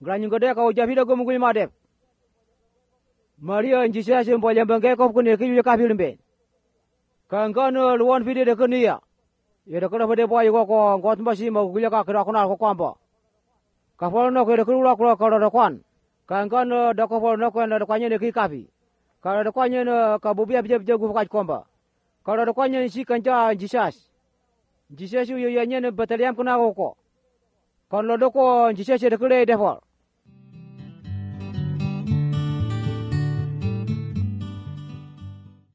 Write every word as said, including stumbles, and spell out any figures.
Granyu gede ka uja vida gum gum madep. Maria njisa se mbolya mbenge ko kune ki ka filimbe. Kangana luan video de kunia. Ye de kana fede boy ko ko ngot mbasi ma gulya ka kira kuna ko kwamba. Ka folo no ko de kula kula ka do kwan. Kangana da ko folo no ko na kwanye ne ki kafi. Ka do kwanye ne ka bubia bje bje gu ka kwamba. Ka do kwanye si kanja njisas. Njisas yu ye nye ne bataliam kuna ko. Kan lo do ko njisas de kule de fol.